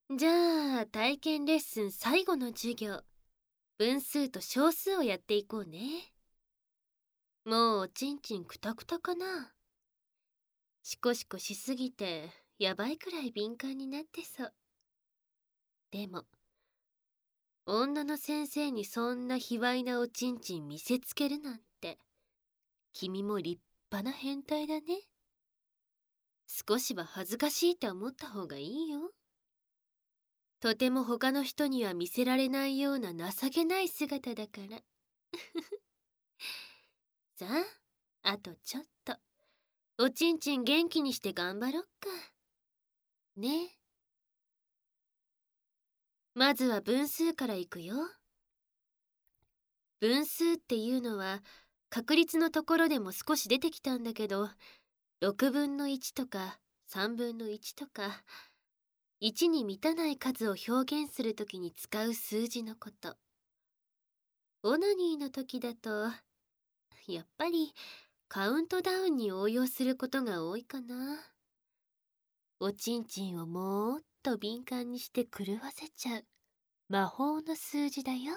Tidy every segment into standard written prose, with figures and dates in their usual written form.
じゃあ、体験レッスン最後の授業、分数と小数をやっていこうね。もうおちんちんくたくたかな。シコシコしすぎて、やばいくらい敏感になってそう。でも、女の先生にそんな卑猥なおちんちん見せつけるなんて、君も立派な変態だね。少しは恥ずかしいって思った方がいいよ。とても他の人には見せられないような情けない姿だから。さあ、あとちょっと。おちんちん元気にして頑張ろっか。ね。まずは分数からいくよ。分数っていうのは、確率のところでも少し出てきたんだけど、6分の1とか3分の1とか、1に満たない数を表現するときに使う数字のこと。オナニーの時だと、やっぱりカウントダウンに応用することが多いかな。おちんちんをもっと敏感にして狂わせちゃう魔法の数字だよ。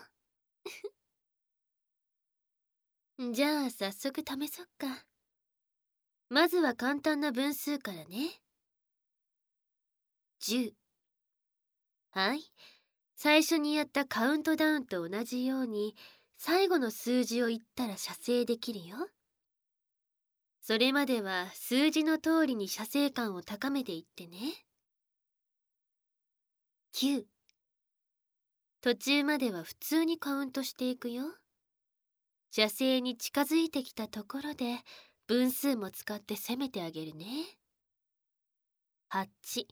じゃあ早速試そっか。まずは簡単な分数からね。10。はい。最初にやったカウントダウンと同じように、最後の数字を言ったら射精できるよ。それまでは数字の通りに射精感を高めていってね。9。途中までは普通にカウントしていくよ。射精に近づいてきたところで分数も使って攻めてあげるね。8。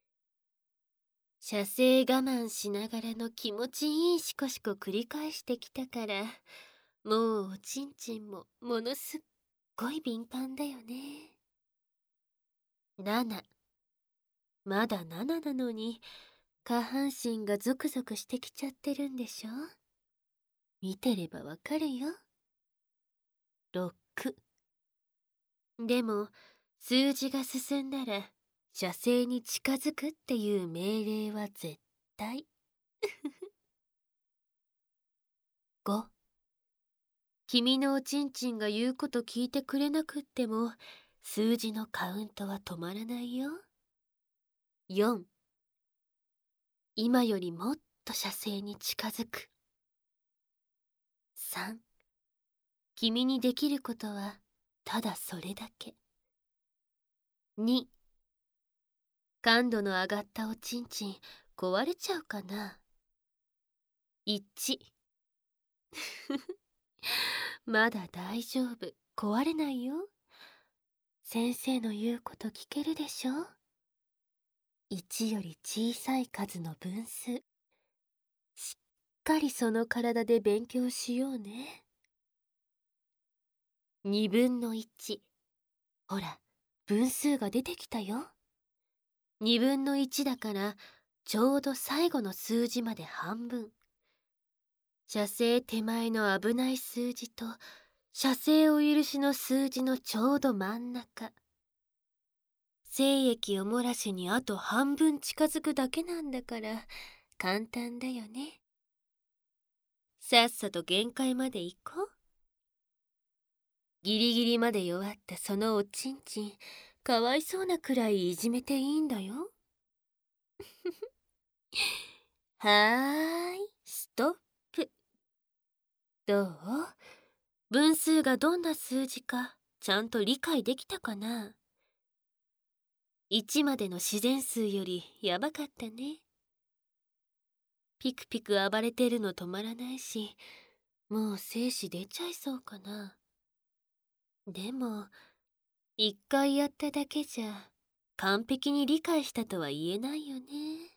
射精我慢しながらの気持ちいいシコシコ繰り返してきたから、もうおちんちんもものすっごい敏感だよね。7。まだ7なのに下半身がゾクゾクしてきちゃってるんでしょ。見てればわかるよ。6。でも数字が進んだら射精に近づくっていう命令は絶対。5。君のおちんちんが言うこと聞いてくれなくっても数字のカウントは止まらないよ。4。今よりもっと射精に近づく。3。君にできることはただそれだけ。2。感度の上がったおちんちん壊れちゃうかな。1。まだ大丈夫、壊れないよ。先生の言うこと聞けるでしょ。1より小さい数の分数、しっかりその体で勉強しようね。2分の1。ほら、分数が出てきたよ。2分の1だから、ちょうど最後の数字まで半分。射精手前の危ない数字と、射精お許しの数字のちょうど真ん中。精液を漏らしにあと半分近づくだけなんだから、簡単だよね。さっさと限界まで行こう。ギリギリまで弱ったそのおちんちん、かわいそうなくらいいじめていいんだよ。はーい、ストップ。どう？分数がどんな数字か、ちゃんと理解できたかな？ 1 までの自然数よりやばかったね。ピクピク暴れてるの止まらないし、もう精子出ちゃいそうかな。でも、一回やっただけじゃ、完璧に理解したとは言えないよね。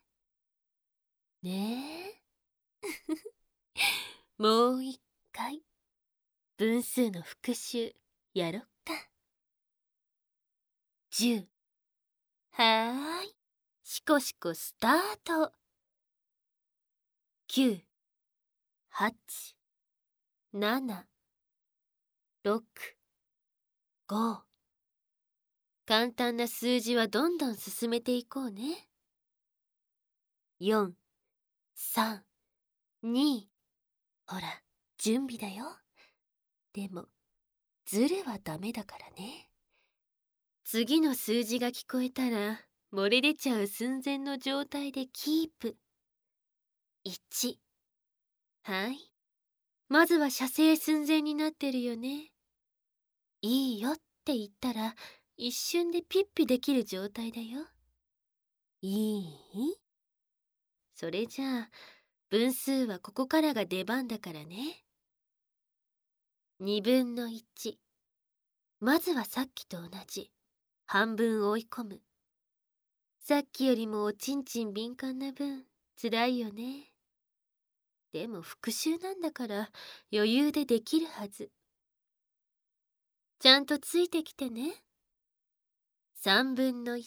ねえ。もう一回、分数の復習、やろっか。10。はーい。シコシコスタート。9、8、7、6、5。簡単な数字はどんどん進めていこうね。 4、3、2。ほら、準備だよ。でも、ズルはダメだからね。次の数字が聞こえたら、漏れ出ちゃう寸前の状態でキープ。1。はい。まずは射精寸前になってるよね。いいよって言ったら、一瞬でピッピできる状態だよ。いい？それじゃあ、分数はここからが出番だからね。2分の1。まずはさっきと同じ。半分追い込む。さっきよりもおちんちん敏感な分、辛いよね。でも復習なんだから余裕でできるはず。ちゃんとついてきてね。3分の1。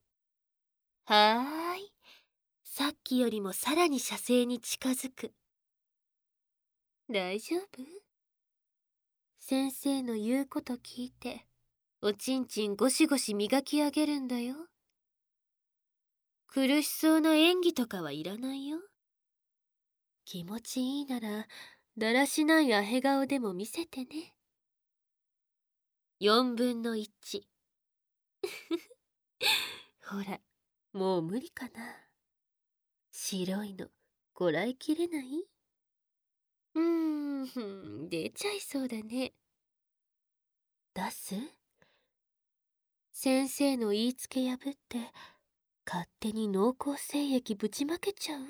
はーい。さっきよりもさらに射精に近づく。大丈夫？先生の言うこと聞いて、おちんちんゴシゴシ磨き上げるんだよ。苦しそうな演技とかはいらないよ。気持ちいいなら、だらしないアヘ顔でも見せてね。4分の1。ほら、もう無理かな。白いの、こらえきれない？出ちゃいそうだね。出す？先生の言いつけ破って、勝手に濃厚精液ぶちまけちゃう？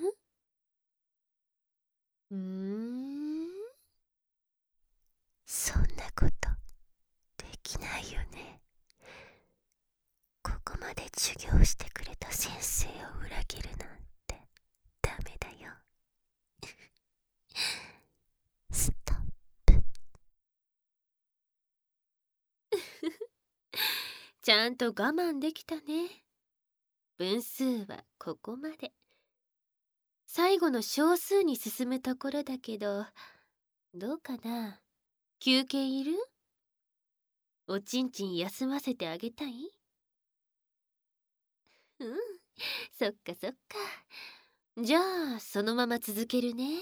そんなことできないよね。ここまで授業してくれた先生を裏切るなんてダメだよ。ストップ。ちゃんと我慢できたね。分数はここまで。最後の小数に進むところだけど、どうかな？休憩いる？おちんちん休ませてあげたい？うん、そっかそっか。じゃあ、そのまま続けるね。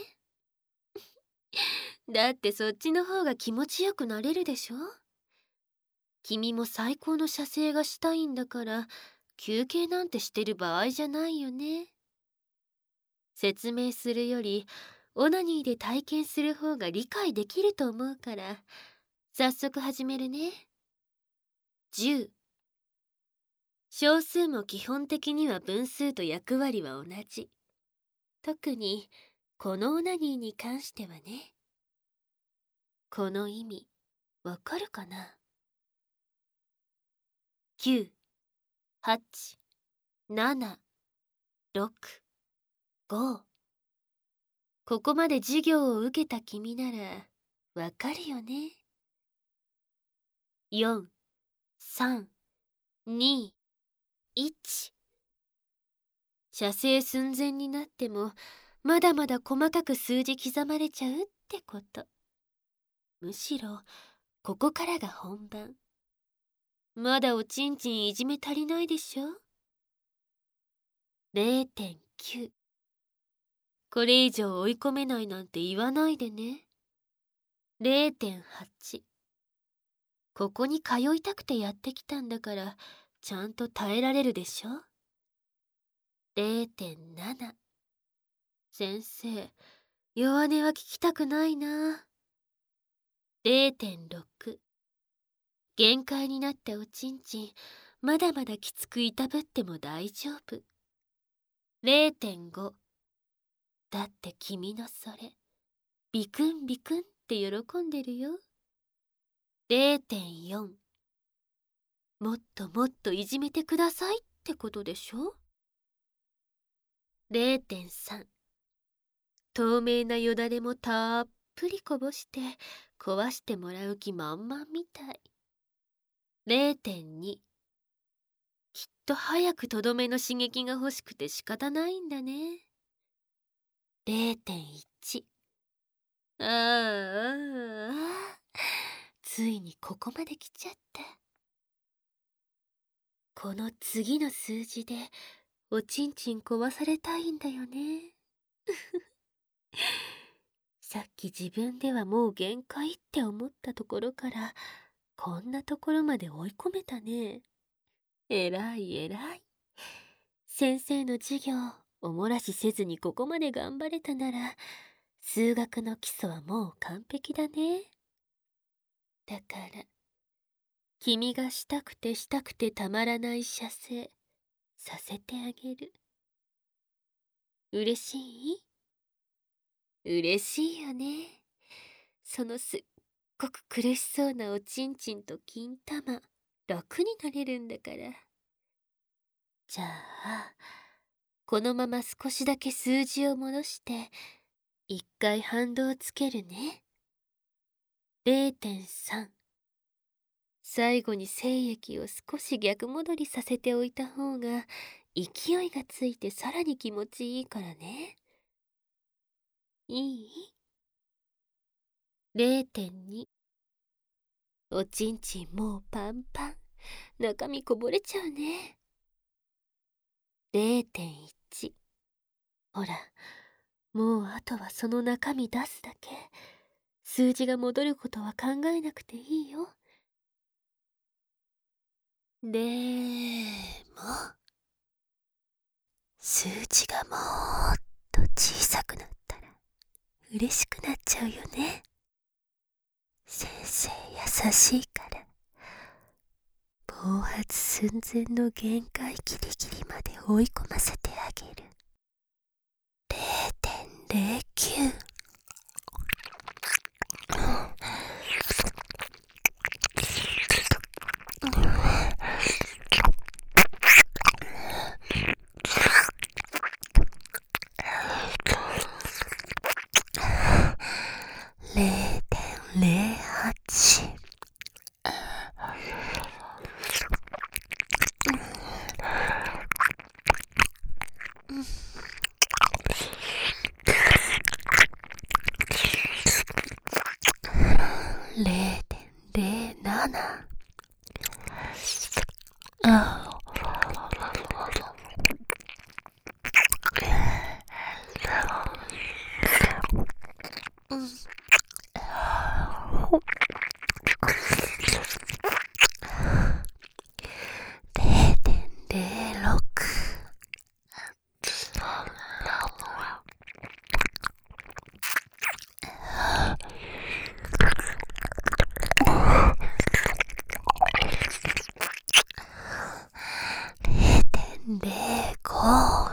だってそっちの方が気持ちよくなれるでしょ？君も最高の射精がしたいんだから、休憩なんてしてる場合じゃないよね。説明するより、オナニーで体験する方が理解できると思うから、早速始めるね。10。小数も基本的には分数と役割は同じ。特に、このオナニーに関してはね。この意味、わかるかな？ 9、8、7、6、5。ここまで授業を受けた君なら、わかるよね。4、3、2、1。射精寸前になっても、まだまだ細かく数字刻まれちゃうってこと。むしろ、ここからが本番。まだおちんちんいじめ足りないでしょ？ 0.9。これ以上追い込めないなんて言わないでね。0.8。ここに通いたくてやってきたんだから、ちゃんと耐えられるでしょ？ 0.7。先生、弱音は聞きたくないな。0.6。限界になったおちんちん、まだまだきつくいたぶっても大丈夫。0.5。だって君のそれ、ビクンビクンって喜んでるよ。0.4。もっともっといじめてくださいってことでしょ？ 0.3。透明なよだれもたっぷりこぼして壊してもらう気満々みたい。0.2。きっと早くとどめの刺激が欲しくて仕方ないんだね。0.1。ああ、ああ、ついにここまで来ちゃった。この次の数字でおちんちん壊されたいんだよね。さっき自分ではもう限界って思ったところから、こんなところまで追い込めたね。えらいえらい。先生の授業、おもらしせずにここまで頑張れたなら、数学の基礎はもう完璧だね。だから、君がしたくてしたくてたまらない射精、させてあげる。嬉しい？嬉しいよね。そのすっごく苦しそうなおちんちんと金玉、楽になれるんだから。じゃあ、このまま少しだけ数字を戻して、一回反動つけるね。0.3。最後に精液を少し逆戻りさせておいた方が、勢いがついてさらに気持ちいいからね。いい？ 0.2。おちんちんもうパンパン。中身こぼれちゃうね。0.1。ほら、もうあとはその中身出すだけ。数字が戻ることは考えなくていいよ。でも、数字がもっと小さくなったら嬉しくなっちゃうよね。先生優しいから、暴発寸前の限界ギリギリまで追い込ませてあげる。0.09。0.08。0.07。0.06。0.05。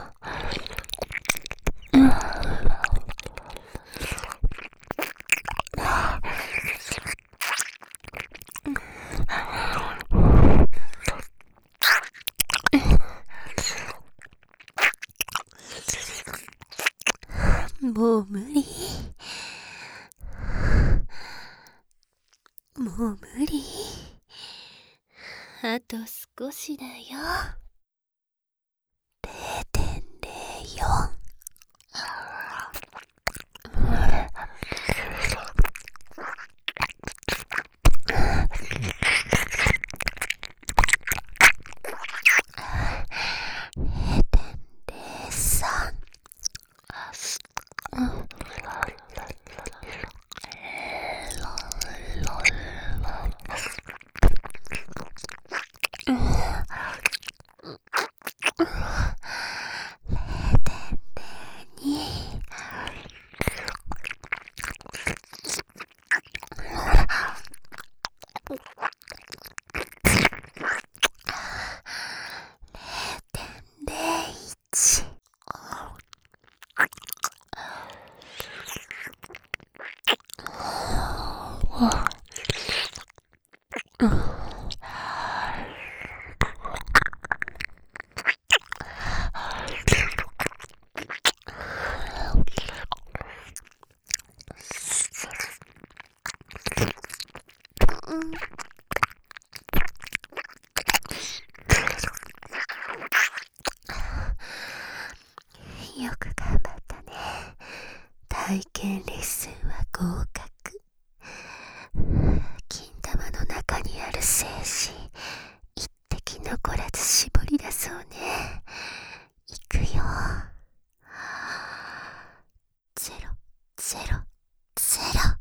もう無理。もう無理。あと少しだよ。0.04。0.03。よく頑張ったね。体験レッスンは合格。金玉の中にある精子、一滴残らず絞り出そうね。 いくよ。ゼロゼロゼロ。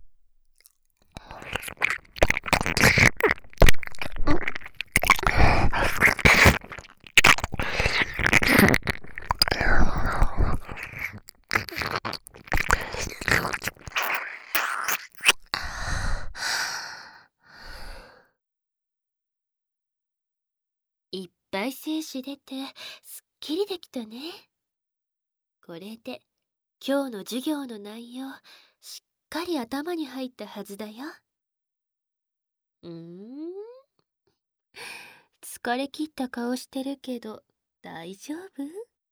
いっぱい精子出てすっきりできたね。これで今日の授業の内容しっかり頭に入ったはずだよ。疲れ切った顔してるけど大丈夫？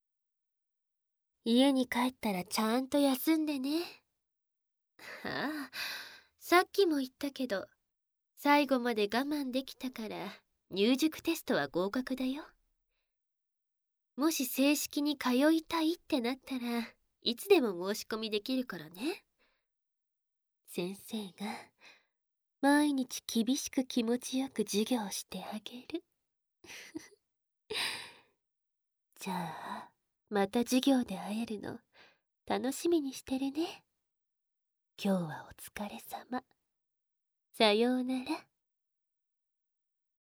家に帰ったらちゃんと休んでね。ああ、さっきも言ったけど最後まで我慢できたから入塾テストは合格だよ。もし正式に通いたいってなったらいつでも申し込みできるからね。先生が毎日厳しく気持ちよく授業してあげる。じゃあまた授業で会えるの楽しみにしてるね。今日はお疲れ様。さようなら。